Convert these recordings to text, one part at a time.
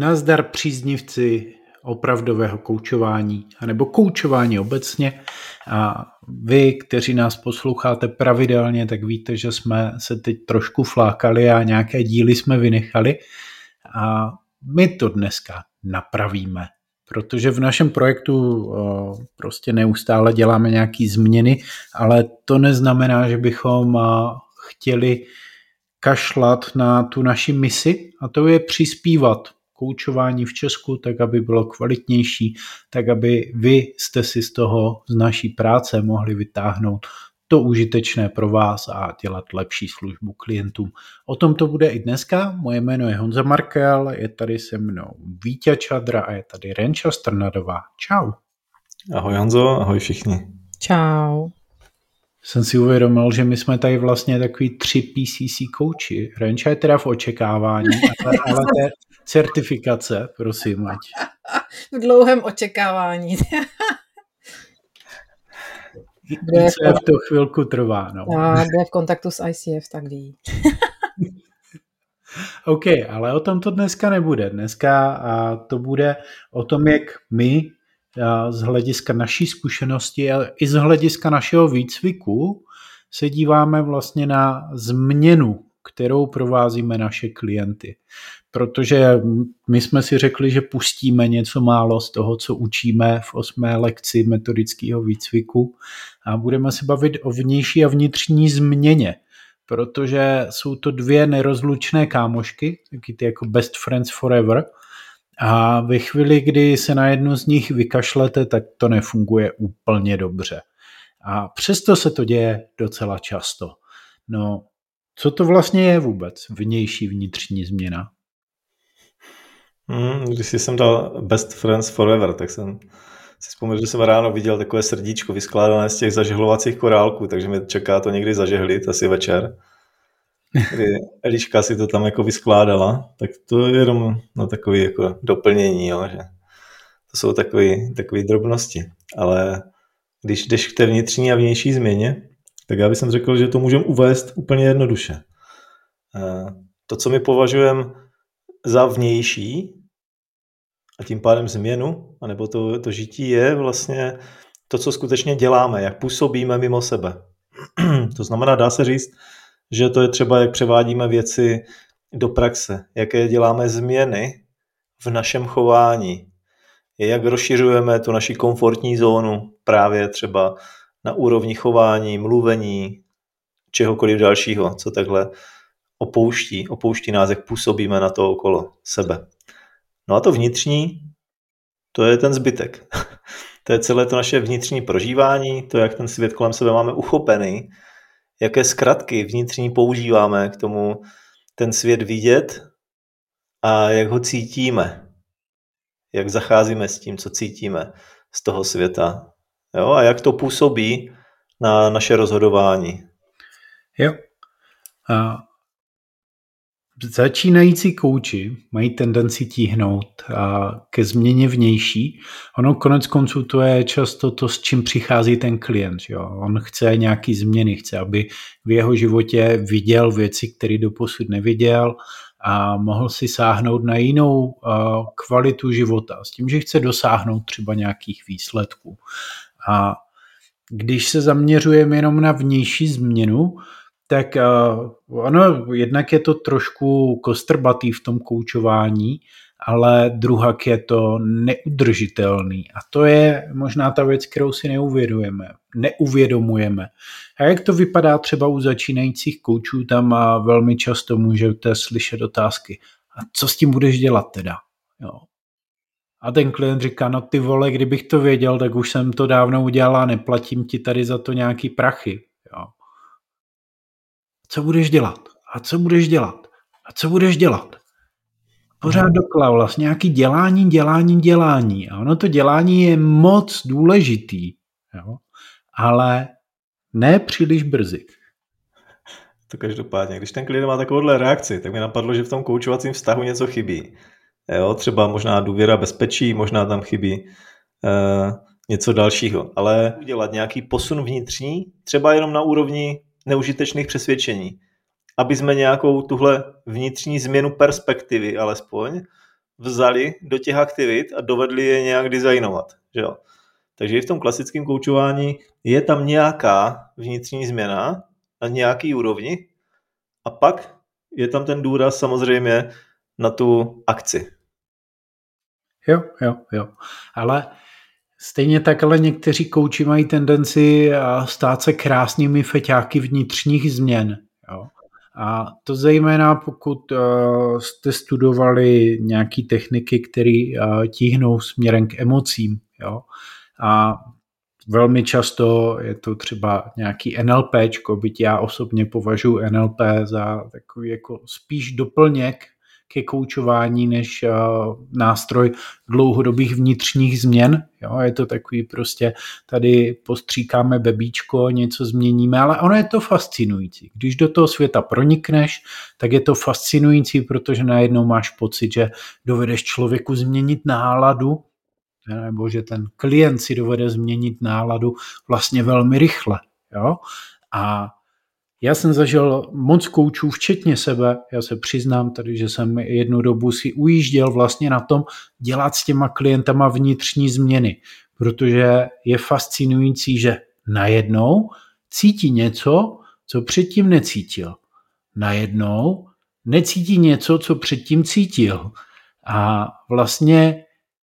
Nazdar příznivci opravdového koučování, anebo koučování obecně. A vy, kteří nás posloucháte pravidelně, tak víte, že jsme se teď trošku flákali a nějaké díly jsme vynechali. A my to dneska napravíme, protože v našem projektu prostě neustále děláme nějaké změny, ale to neznamená, že bychom chtěli kašlat na tu naši misi, a to je přispívat koučování v Česku, tak aby bylo kvalitnější, tak aby vy jste si z naší práce mohli vytáhnout to užitečné pro vás a dělat lepší službu klientům. O tom to bude i dneska. Moje jméno je Honza Markel, je tady se mnou Víťa Čadra a je tady Renča Strnadová. Čau. Ahoj Honzo, ahoj všichni. Čau. Jsem si uvědomil, že my jsme tady vlastně takový 3 PCC kouči. Renča je teda v očekávání, ale to je certifikace, prosím, ať. V dlouhém očekávání. ICF to chvilku trvá. No. A kdo je v kontaktu s ICF, tak ví. OK, ale o tom to dneska nebude. Dneska to bude o tom, jak my z hlediska naší zkušenosti a i z hlediska našeho výcviku se díváme vlastně na změnu, kterou provázíme naše klienty. Protože my jsme si řekli, že pustíme něco málo z toho, co učíme v 8. lekci metodického výcviku a budeme se bavit o vnější a vnitřní změně, protože jsou to 2 nerozlučné kámošky, taky ty jako best friends forever, a ve chvíli, kdy se na jednu z nich vykašlete, tak to nefunguje úplně dobře. A přesto se to děje docela často. No, co to vlastně je vůbec vnější vnitřní změna? Když jsem dal best friends forever, tak jsem si vzpomněl, že jsem ráno viděl takové srdíčko vyskládané z těch zažehlovacích korálků, takže mě čeká to někdy zažehlit, asi večer. Kdy Eliška si to tam jako vyskládala, tak to je jenom na takové jako doplnění, jo, že to jsou takové drobnosti. Ale když jdeš k té vnitřní a vnější změně, tak já bych řekl, že to můžeme uvést úplně jednoduše. To, co my považujeme za vnější a tím pádem změnu, anebo to žití je vlastně to, co skutečně děláme, jak působíme mimo sebe. To znamená, dá se říct, že to je třeba, jak převádíme věci do praxe, jaké děláme změny v našem chování, jak rozšiřujeme tu naši komfortní zónu právě třeba na úrovni chování, mluvení, čehokoliv dalšího, co takhle opouští nás, jak působíme na to okolo sebe. No a to vnitřní, to je ten zbytek. To je celé to naše vnitřní prožívání, to, jak ten svět kolem sebe máme uchopený, jaké zkratky vnitřní používáme k tomu ten svět vidět a jak ho cítíme. Jak zacházíme s tím, co cítíme z toho světa. Jo? A jak to působí na naše rozhodování. Jo. Začínající kouči mají tendenci tíhnout ke změně vnější. Ono konec konců to je často to, s čím přichází ten klient. Jo? On chce nějaký změny, chce, aby v jeho životě viděl věci, které doposud neviděl a mohl si sáhnout na jinou kvalitu života. S tím, že chce dosáhnout třeba nějakých výsledků. A když se zaměřujeme jenom na vnější změnu, tak ono jednak je to trošku kostrbatý v tom koučování, ale druhak je to neudržitelný. A to je možná ta věc, kterou si neuvědomujeme. A jak to vypadá třeba u začínajících koučů, tam velmi často můžete slyšet otázky. A co s tím budeš dělat teda? Jo. A ten klient říká, no ty vole, kdybych to věděl, tak už jsem to dávno udělal a neplatím ti tady za to nějaký prachy. Jo. Co budeš dělat? A co budeš dělat? A co budeš dělat? Pořád dokola vlastně nějaký dělání. A ono to dělání je moc důležitý, jo? Ale ne příliš brzy. To každopádně. Když ten klient má takovouhle reakci, tak mi napadlo, že v tom koučovacím vztahu něco chybí. Jo? Třeba možná důvěra, bezpečí, možná tam chybí něco dalšího. Ale udělat nějaký posun vnitřní, třeba jenom na úrovni neužitečných přesvědčení, aby jsme nějakou tuhle vnitřní změnu perspektivy alespoň vzali do těch aktivit a dovedli je nějak designovat. Že jo? Takže i v tom klasickém koučování je tam nějaká vnitřní změna na nějaký úrovni a pak je tam ten důraz samozřejmě na tu akci. Jo. Ale stejně tak, ale někteří kouči mají tendenci stát se krásnými feťáky vnitřních změn. Jo. A to zejména pokud jste studovali nějaké techniky, které tíhnou směrem k emocím. Jo. A velmi často je to třeba nějaký NLPčko, byť já osobně považuji NLP za takový jako spíš doplněk ke koučování než nástroj dlouhodobých vnitřních změn. Jo, je to takový prostě, tady postříkáme bebíčko, něco změníme, ale ono je to fascinující. Když do toho světa pronikneš, tak je to fascinující, protože najednou máš pocit, že dovedeš člověku změnit náladu, nebo že ten klient si dovede změnit náladu vlastně velmi rychle. Jo? A já jsem zažil moc koučů, včetně sebe, já se přiznám tady, že jsem jednu dobu si ujížděl vlastně na tom dělat s těma klientama vnitřní změny, protože je fascinující, že najednou cítí něco, co předtím necítil. Najednou necítí něco, co předtím cítil. A vlastně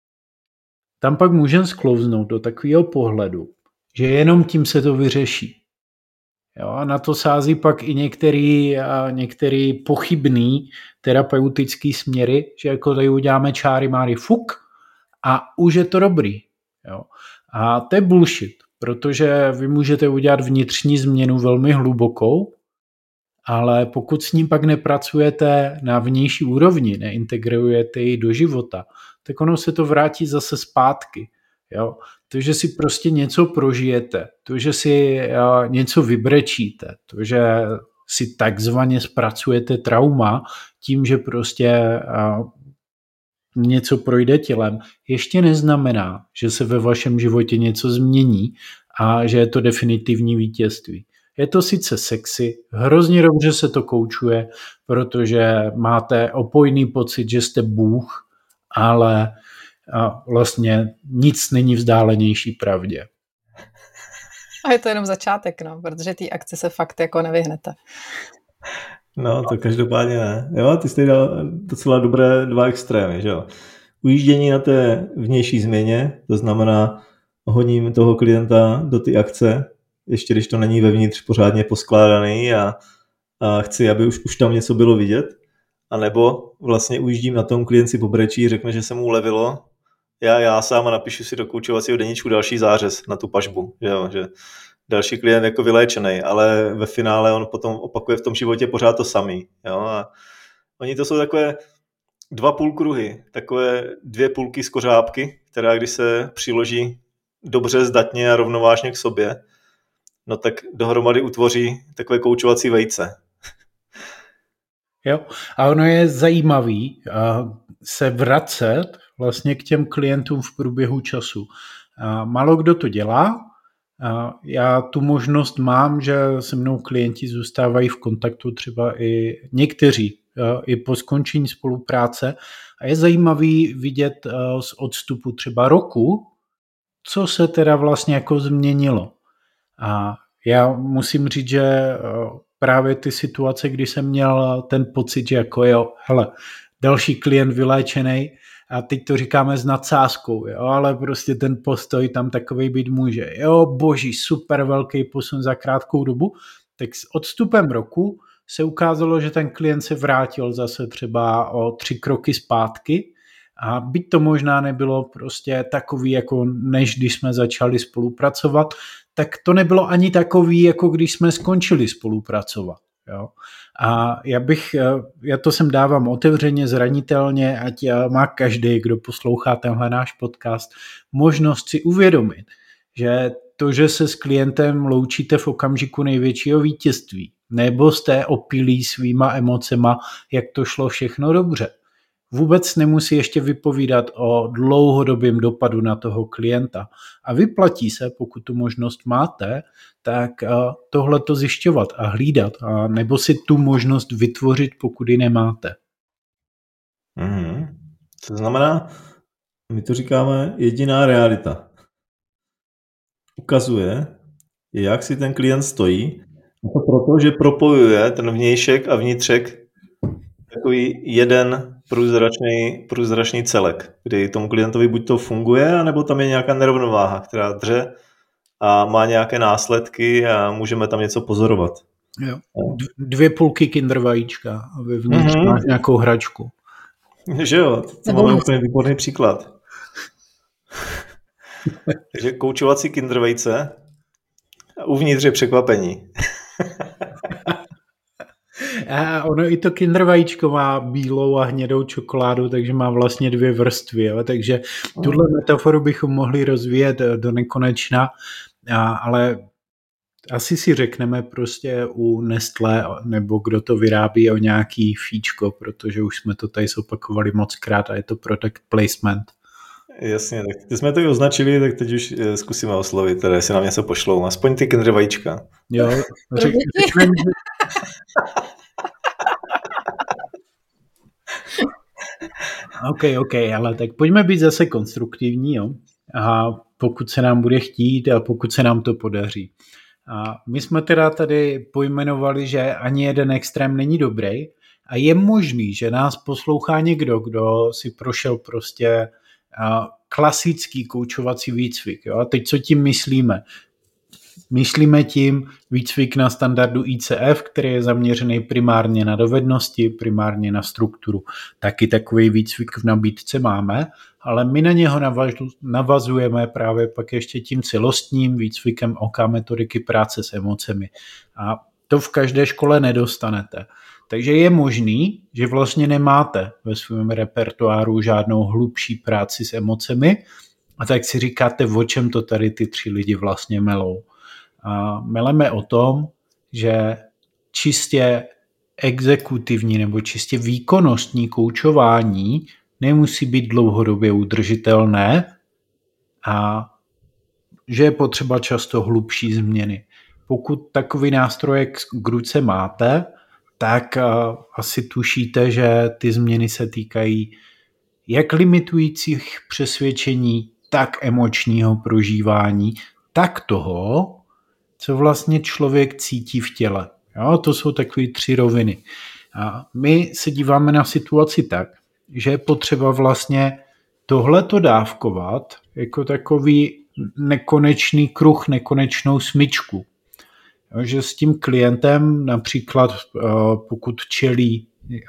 tam pak můžeme sklouznout do takového pohledu, že jenom tím se to vyřeší. Jo, a na to sází pak i některý pochybný terapeutický směry, že jako tady uděláme čáry máry fuk a už je to dobrý. Jo. A to je bullshit, protože vy můžete udělat vnitřní změnu velmi hlubokou, ale pokud s ním pak nepracujete na vnější úrovni, neintegrujete ji do života, tak ono se to vrátí zase zpátky. Jo? To, že si prostě něco prožijete, to, že si něco vybrečíte, to, že si takzvaně zpracujete trauma tím, že prostě něco projde tělem, ještě neznamená, že se ve vašem životě něco změní a že je to definitivní vítězství. Je to sice sexy, hrozně dobře se to koučuje, protože máte opojný pocit, že jste Bůh, ale vlastně nic není vzdálenější pravdě. A je to jenom začátek, no, protože té akci se fakt jako nevyhnete. No, to každopádně ne. Jo, ty jsi dal docela dobré dva extrémy, že jo. Ujíždění na té vnější změně, to znamená honím toho klienta do ty akce, ještě když to není vevnitř pořádně poskládaný a chci, aby už tam něco bylo vidět, anebo vlastně ujíždím na tom, klient si pobrečí, řekne, že se mu ulevilo, já sám a napíšu si do koučovacího deníčku další zářez na tu pažbu, že další klient jako vyléčený, ale ve finále on potom opakuje v tom životě pořád to samý. Jo? A oni to jsou takové dva půlkruhy, takové dvě půlky z kořápky, která když se přiloží dobře, zdatně a rovnovážně k sobě, no tak dohromady utvoří takové koučovací vejce. Jo, a ono je zajímavý se vracet vlastně k těm klientům v průběhu času. Málo kdo to dělá, já tu možnost mám, že se mnou klienti zůstávají v kontaktu třeba i někteří, i po skončení spolupráce a je zajímavý vidět z odstupu třeba roku, co se teda vlastně jako změnilo. A já musím říct, že právě ty situace, kdy jsem měl ten pocit, že jako jo, hele, další klient vyléčený a teď to říkáme s nadsázkou, jo, ale prostě ten postoj tam takovej být může. Jo, boží, super velký posun za krátkou dobu, tak s odstupem roku se ukázalo, že ten klient se vrátil zase třeba o 3 kroky zpátky a byť to možná nebylo prostě takový, jako než když jsme začali spolupracovat, tak to nebylo ani takový, jako když jsme skončili spolupracovat. Jo? A já to sem dávám otevřeně, zranitelně, ať má každý, kdo poslouchá tenhle náš podcast, možnost si uvědomit, že to, že se s klientem loučíte v okamžiku největšího vítězství, nebo jste opilí svýma emocema, jak to šlo všechno dobře, vůbec nemusí ještě vypovídat o dlouhodobém dopadu na toho klienta. A vyplatí se, pokud tu možnost máte, tak tohleto zjišťovat a hlídat, nebo si tu možnost vytvořit, pokud ji nemáte. To znamená, my to říkáme jediná realita. Ukazuje, jak si ten klient stojí, a to proto, že propojuje ten vnějšek a vnitřek takový jeden průzračný celek, kdy tomu klientovi buď to funguje, anebo tam je nějaká nerovnováha, která dře a má nějaké následky a můžeme tam něco pozorovat. Jo. 2 půlky Kinder vajíčka a vevnitř máš nějakou hračku. Že jo, to máme úplně výborný příklad. Takže koučovací Kinder vejce a uvnitř je překvapení. A ono i to Kinder vajíčko má bílou a hnědou čokoládu, takže má vlastně 2 vrstvy. Jo? Takže tuhle metaforu bychom mohli rozvíjet do nekonečna, ale asi si řekneme prostě u Nestlé, nebo kdo to vyrábí, o nějaký fíčko, protože už jsme to tady zopakovali mockrát a je to product placement. Jasně, tak ty jsme to i označili, tak teď už zkusíme oslovit, teda jestli nám něco pošlou. Aspoň ty Kinder vajíčka. Jo, řekneme. OK, ale tak pojďme být zase konstruktivní, jo? A pokud se nám bude chtít a pokud se nám to podaří. A my jsme teda tady pojmenovali, že ani jeden extrém není dobrý a je možný, že nás poslouchá někdo, kdo si prošel prostě klasický koučovací výcvik. Jo? A teď co tím myslíme? Myslíme tím výcvik na standardu ICF, který je zaměřený primárně na dovednosti, primárně na strukturu. Taky takový výcvik v nabídce máme, ale my na něho navazujeme právě pak ještě tím celostním výcvikem OK metodiky práce s emocemi. A to v každé škole nedostanete. Takže je možný, že vlastně nemáte ve svém repertoáru žádnou hlubší práci s emocemi a tak si říkáte, o čem to tady ty 3 lidi vlastně melou. A meleme o tom, že čistě exekutivní nebo čistě výkonnostní koučování nemusí být dlouhodobě udržitelné a že je potřeba často hlubší změny. Pokud takový nástroj k ruce máte, tak asi tušíte, že ty změny se týkají jak limitujících přesvědčení, tak emočního prožívání, tak toho, co vlastně člověk cítí v těle. Jo, to jsou takové 3 roviny. A my se díváme na situaci tak, že je potřeba vlastně tohleto dávkovat jako takový nekonečný kruh, nekonečnou smyčku. Jo, že s tím klientem například pokud čelí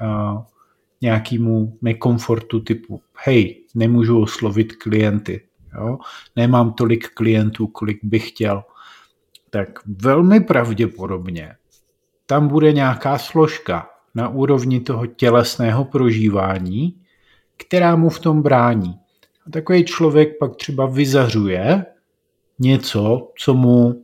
nějakému nekomfortu typu hej, nemůžu oslovit klienty, jo, nemám tolik klientů, kolik bych chtěl, tak velmi pravděpodobně tam bude nějaká složka na úrovni toho tělesného prožívání, která mu v tom brání. A takový člověk pak třeba vyzařuje něco, co mu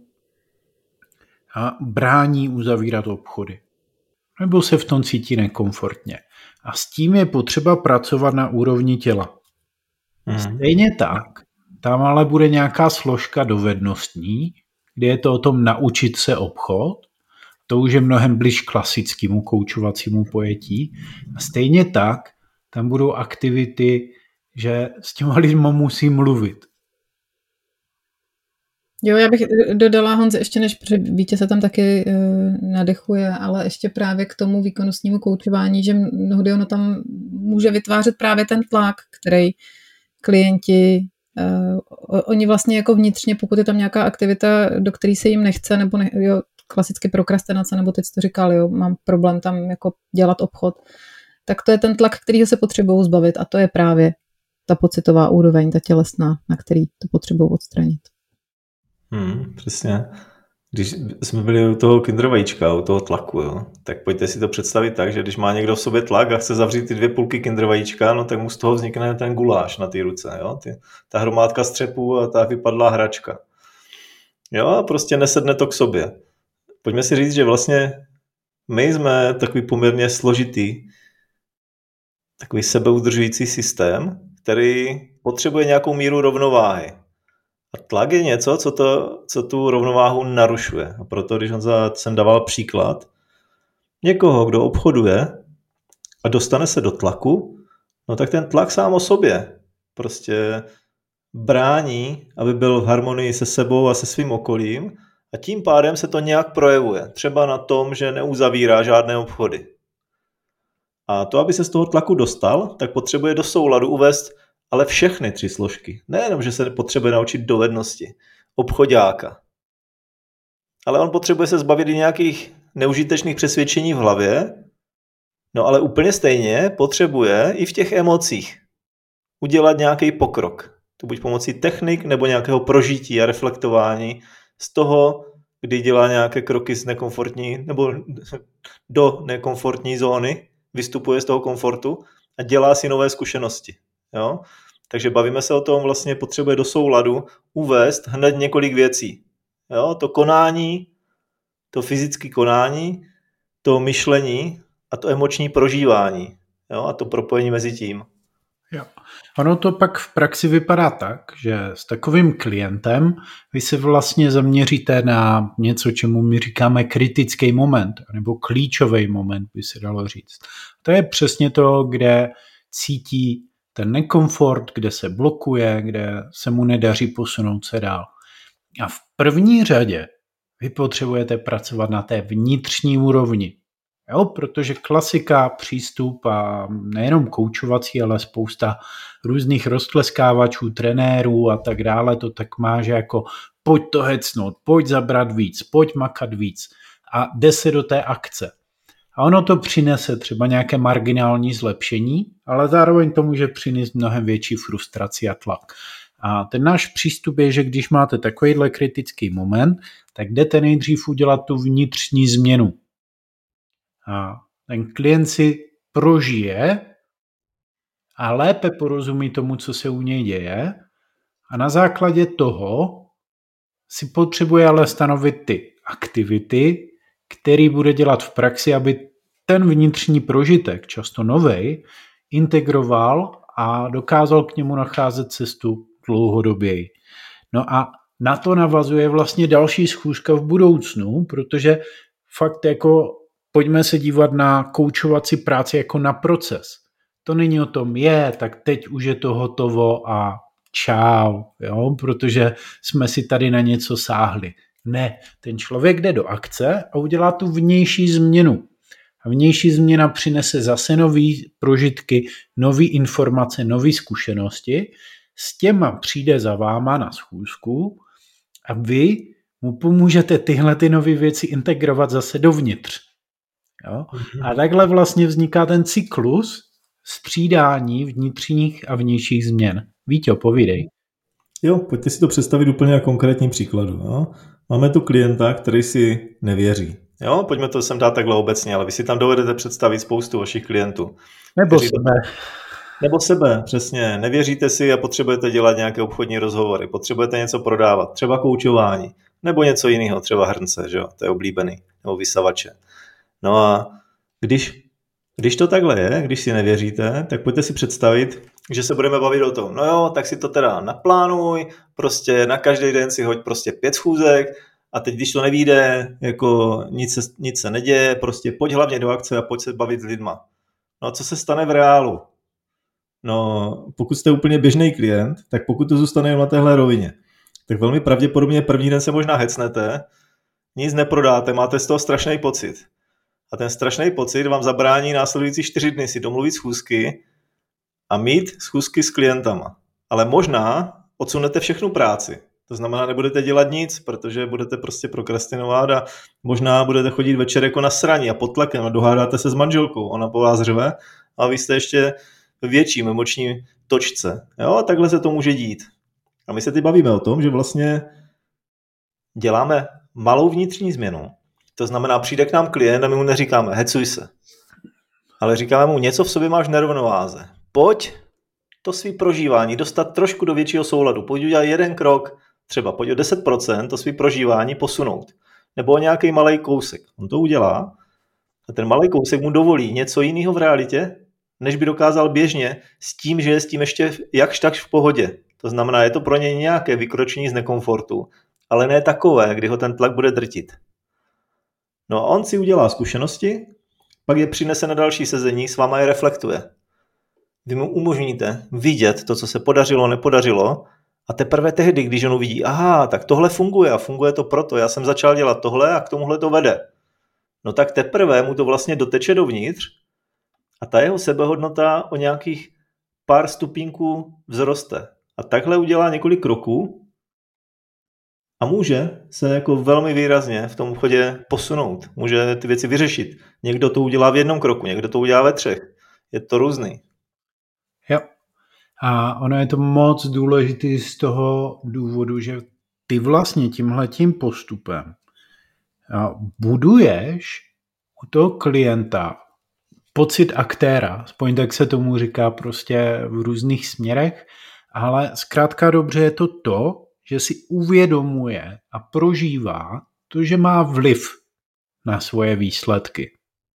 brání uzavírat obchody. Nebo se v tom cítí nekomfortně. A s tím je potřeba pracovat na úrovni těla. Stejně tak, tam ale bude nějaká složka dovednostní, kde je to o tom naučit se obchod, to už je mnohem blíž klasickému koučovacímu pojetí. A stejně tak, tam budou aktivity, že s těma lidma musí mluvit. Jo, já bych dodala, Honze, ještě než, protože Vítě se tam taky nadechuje, ale ještě právě k tomu výkonnostnímu koučování, že mnohdy ono tam může vytvářet právě ten tlak, který klienti, oni vlastně jako vnitřně, pokud je tam nějaká aktivita, do které se jim nechce, nebo jo, klasicky prokrastinace, nebo teď jsi to říkal, jo, mám problém tam jako dělat obchod, tak to je ten tlak, kterýho se potřebují zbavit a to je právě ta pocitová úroveň, ta tělesná, na který to potřebují odstranit. Přesně. Když jsme byli u toho Kinder vajíčka, u toho tlaku, jo, tak pojďte si to představit tak, že když má někdo v sobě tlak a chce zavřít ty 2 půlky Kinder vajíčka, no tak mu z toho vznikne ten guláš na té ruce, jo, ta hromádka střepů a ta vypadlá hračka. Jo, a prostě nesedne to k sobě. Pojďme si říct, že vlastně my jsme takový poměrně složitý, takový sebeudržující systém, který potřebuje nějakou míru rovnováhy. A tlak je něco, co tu rovnováhu narušuje. A proto, když jsem dával příklad někoho, kdo obchoduje a dostane se do tlaku, no tak ten tlak sám o sobě prostě brání, aby byl v harmonii se sebou a se svým okolím a tím pádem se to nějak projevuje. Třeba na tom, že neuzavírá žádné obchody. A to, aby se z toho tlaku dostal, tak potřebuje do souladu uvést ale všechny 3 složky. Nejenom, že se potřebuje naučit dovednosti obchoďáka, ale on potřebuje se zbavit i nějakých neužitečných přesvědčení v hlavě, no ale úplně stejně potřebuje i v těch emocích udělat nějaký pokrok. To buď pomocí technik nebo nějakého prožití a reflektování z toho, kdy dělá nějaké kroky z nekomfortní nebo do nekomfortní zóny, vystupuje z toho komfortu a dělá si nové zkušenosti. Jo? Takže bavíme se o tom, vlastně potřebuje do souladu uvést hned několik věcí. Jo? To konání, to fyzické konání, to myšlení a to emoční prožívání. Jo? A to propojení mezi tím. Jo. Ono to pak v praxi vypadá tak, že s takovým klientem vy se vlastně zaměříte na něco, čemu my říkáme kritický moment, nebo klíčový moment, by se dalo říct. To je přesně to, kde cítí ten nekomfort, kde se blokuje, kde se mu nedaří posunout se dál. A v první řadě vy potřebujete pracovat na té vnitřní úrovni. Jo, protože klasika, přístup a nejenom koučovací, ale spousta různých roztleskávačů, trenérů a tak dále, to tak má, že jako pojď to hecnout, pojď zabrat víc, pojď makat víc a jde se do té akce. A ono to přinese třeba nějaké marginální zlepšení, ale zároveň to může přinést mnohem větší frustraci a tlak. A ten náš přístup je, že když máte takovýhle kritický moment, tak jdete nejdřív udělat tu vnitřní změnu. A ten klient si prožije a lépe porozumí tomu, co se u něj děje a na základě toho si potřebuje ale stanovit ty aktivity, který bude dělat v praxi, aby ten vnitřní prožitek, často novej, integroval a dokázal k němu nacházet cestu dlouhodoběji. No a na to navazuje vlastně další schůzka v budoucnu, protože fakt jako pojďme se dívat na koučovací práci jako na proces. To není o tom, tak teď už je to hotovo a čau, jo, protože jsme si tady na něco sáhli. Ne, ten člověk jde do akce a udělá tu vnější změnu. A vnější změna přinese zase nový prožitky, nový informace, nové zkušenosti. S těma přijde za váma na schůzku a vy mu pomůžete tyhle ty nové věci integrovat zase dovnitř. Jo? A takhle vlastně vzniká ten cyklus střídání vnitřních a vnějších změn. Víťo, povídej. Jo, pojďte si to představit úplně na konkrétním příkladu. Jo? Máme tu klienta, který si nevěří. Jo, pojďme to sem dát takhle obecně, ale vy si tam dovedete představit spoustu vašich klientů. Nebo sebe, přesně. Nevěříte si a potřebujete dělat nějaké obchodní rozhovory, potřebujete něco prodávat, třeba koučování, nebo něco jiného, třeba hrnce, že jo, to je oblíbený, nebo vysavače. No a když to takhle je, když si nevěříte, tak pojďte si představit, že se budeme bavit o tom, no jo, tak si to teda naplánuj, prostě na každý den si hoď prostě 5 schůzek a teď, když to nevyjde, jako nic se neděje, prostě pojď hlavně do akce a pojď se bavit s lidma. No a co se stane v reálu? No, pokud jste úplně běžný klient, tak pokud to zůstane jen na téhle rovině, tak velmi pravděpodobně první den se možná hecnete, nic neprodáte, máte z toho strašný pocit. A ten strašný pocit vám zabrání následující 4 dny si domluvit schůzky a mít schůzky s klientama. Ale možná odsunete všechnu práci. To znamená, nebudete dělat nic, protože budete prostě prokrastinovat a možná budete chodit večer jako na sraní a pod tlakem a dohádáte se s manželkou. Ona po vás řve a vy jste ještě v větším emoční točce. Jo, a takhle se to může dít. A my se teď bavíme o tom, že vlastně děláme malou vnitřní změnu. To znamená, přijde k nám klient a my mu neříkáme hecuj se. Ale říkáme mu, něco v sobě máš v nerovnováze. Pojď to svý prožívání dostat trošku do většího souladu. Pojď udělat jeden krok, třeba pojď o 10% to svý prožívání posunout. Nebo o nějaký malý kousek. On to udělá a ten malý kousek mu dovolí něco jiného v realitě, než by dokázal běžně s tím, že je s tím ještě jakž takž v pohodě. To znamená, je to pro něj nějaké vykročení z nekomfortu, ale ne takové, kdy ho ten tlak bude drtit. No a on si udělá zkušenosti, pak je přinese na další sezení, s váma je reflektuje. Vy mu umožníte vidět to, co se podařilo, nepodařilo, a teprve tehdy, když on uvidí, aha, tak tohle funguje a funguje to proto, já jsem začal dělat tohle a k tomuhle to vede. No tak teprve mu to vlastně doteče dovnitř a ta jeho sebehodnota o nějakých pár stupínků vzroste. A takhle udělá několik kroků a může se jako velmi výrazně v tom obchodě posunout. Může ty věci vyřešit. Někdo to udělá v 1 kroku, někdo to udělá ve 3. Je to různý. Jo. A ono je to moc důležité z toho důvodu, že ty vlastně tímhletím postupem buduješ u toho klienta pocit aktéra, aspoň tak se tomu říká prostě v různých směrech, ale zkrátka dobře je to, že si uvědomuje a prožívá to, že má vliv na svoje výsledky.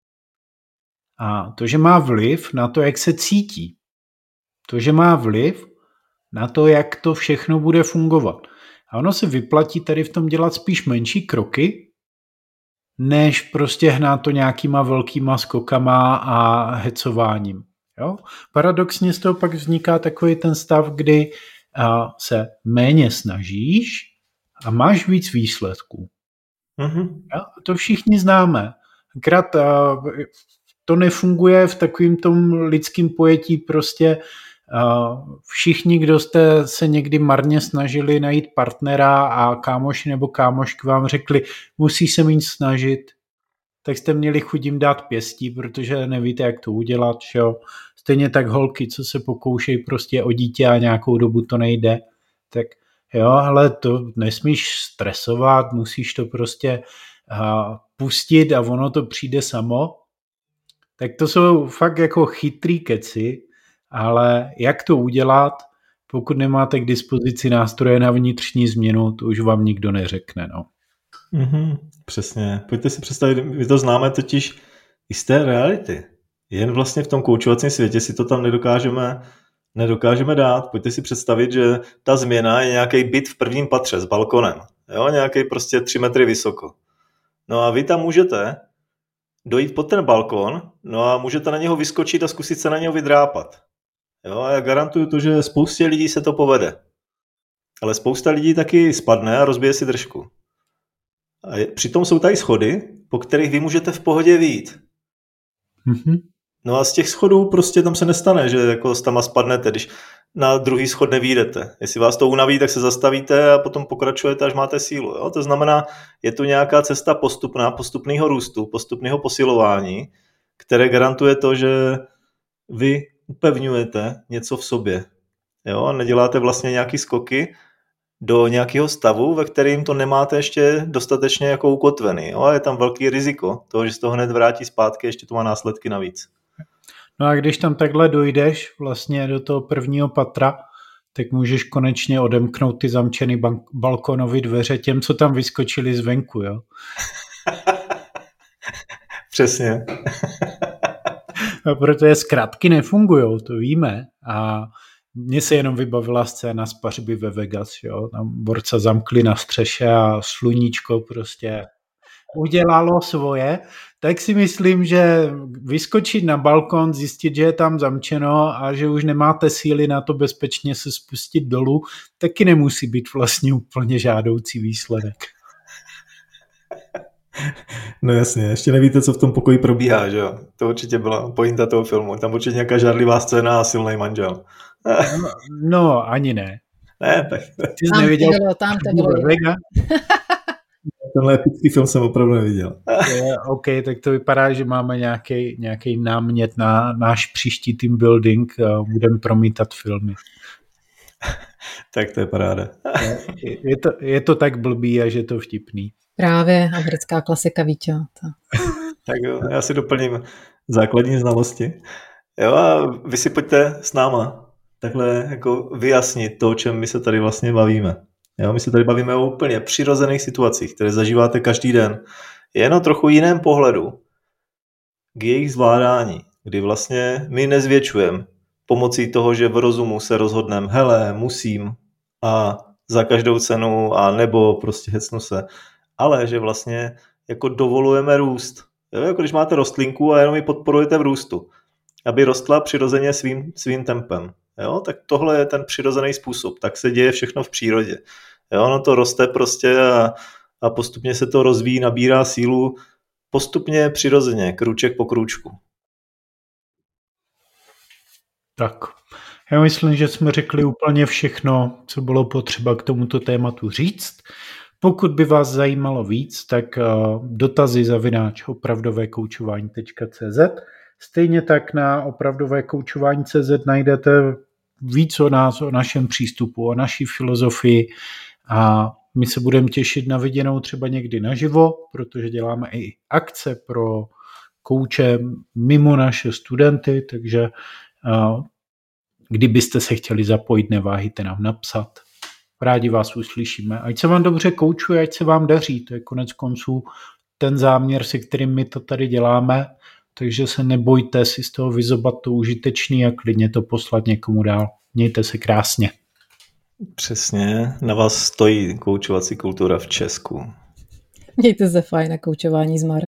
A to, že má vliv na to, jak se cítí. To, že má vliv na to, jak to všechno bude fungovat. A ono se vyplatí tady v tom dělat spíš menší kroky, než prostě hnát to nějakýma velkýma skokama a hecováním. Jo? Paradoxně z toho pak vzniká takový ten stav, kdy se méně snažíš a máš víc výsledků. Mm-hmm. To všichni známe. Akorát to nefunguje v takovým tom lidském pojetí prostě všichni, kdo jste se někdy marně snažili najít partnera a kámoši nebo kámošky vám řekli, musí se méně snažit, tak jste měli chuť jim dát pěstí, protože nevíte, jak to udělat. Čo? Stejně tak holky, co se pokoušejí prostě o dítě a nějakou dobu to nejde, tak jo, ale to nesmíš stresovat, musíš to prostě pustit a ono to přijde samo. Tak to jsou fakt jako chytrý keci, ale jak to udělat, pokud nemáte k dispozici nástroje na vnitřní změnu, to už vám nikdo neřekne. No. Mm-hmm, přesně. Pojďte si představit, my to známe totiž i z té reality. Jen vlastně v tom koučovacím světě si to tam nedokážeme dát. Pojďte si představit, že ta změna je nějaký byt v 1. patře s balkonem. Jo? Nějaký prostě 3 metry vysoko. No a vy tam můžete dojít pod ten balkon, no a můžete na něho vyskočit a zkusit se na něho vydrápat. Jo, a já garantuju to, že spoustě lidí se to povede. Ale spousta lidí taky spadne a rozbije si držku. A přitom jsou tady schody, po kterých vy můžete v pohodě vyjít. Mm-hmm. No a z těch schodů prostě tam se nestane, že jako tam spadnete, když na druhý schod nevyjdete. Jestli vás to unaví, tak se zastavíte a potom pokračujete, až máte sílu. Jo? To znamená, je tu nějaká cesta postupného růstu, postupného posilování, které garantuje to, že vy upevňujete něco v sobě. Jo? A neděláte vlastně nějaký skoky do nějakého stavu, ve kterým to nemáte ještě dostatečně jako ukotvený. Jo? A je tam velký riziko toho, že se to hned vrátí zpátky, ještě to má následky navíc. No a když tam takhle dojdeš vlastně do toho 1. patra, tak můžeš konečně odemknout ty zamčený balkonové dveře těm, co tam vyskočili zvenku, jo? Přesně. A protože zkratky nefungujou, to víme. A mně se jenom vybavila scéna z pařby ve Vegas, jo? Tam borca zamkli na střeše a sluníčko prostě udělalo svoje, tak si myslím, že vyskočit na balkon, zjistit, že je tam zamčeno a že už nemáte síly na to bezpečně se spustit dolů, taky nemusí být vlastně úplně žádoucí výsledek. No jasně, ještě nevíte, co v tom pokoji probíhá, že jo? To určitě byla pointa toho filmu. Tam určitě nějaká žárlivá scéna a silný manžel. No, ani ne. Ne, tak. Ty jsi neviděl? Tam to bylo. Tenhle epický film jsem opravdu neviděl. OK, tak to vypadá, že máme nějaký námět na náš příští team building a budeme promítat filmy. Tak to je paráda. Je to tak blbý a že je to vtipný. Právě americká klasika, Víťo. Tak jo, já si doplním základní znalosti. Jo, a vy si pojďte s náma takhle jako vyjasnit to, o čem my se tady vlastně bavíme. Jo, my se tady bavíme o úplně přirozených situacích, které zažíváte každý den. Jen o trochu jiném pohledu k jejich zvládání, kdy vlastně my nezvětšujeme pomocí toho, že v rozumu se rozhodneme, hele, musím a za každou cenu a nebo prostě hecnu se, ale že vlastně jako dovolujeme růst. Jo, jako když máte rostlinku a jenom ji podporujete v růstu. aby rostla přirozeně svým tempem. Jo? Tak tohle je ten přirozený způsob. Tak se děje všechno v přírodě. Jo? Ono to roste prostě a postupně se to rozvíjí, nabírá sílu postupně přirozeně, krůček po krůčku. Tak, já myslím, že jsme řekli úplně všechno, co bylo potřeba k tomuto tématu říct. Pokud by vás zajímalo víc, tak dotazy@opravdovekoučování.cz. Stejně tak na opravdovekoučování.cz najdete víc o nás, o našem přístupu, o naší filozofii a my se budeme těšit na viděnou třeba někdy naživo, protože děláme i akce pro kouče mimo naše studenty, takže kdybyste se chtěli zapojit, neváhejte nám napsat. Rádi vás uslyšíme. Ať se vám dobře koučuje, ať se vám daří. To je konec konců ten záměr, se kterým my to tady děláme, takže se nebojte si z toho vyzobat to užitečný a klidně to poslat někomu dál. Mějte se krásně. Přesně, na vás stojí koučovací kultura v Česku. Mějte se fajn na koučování s Mar.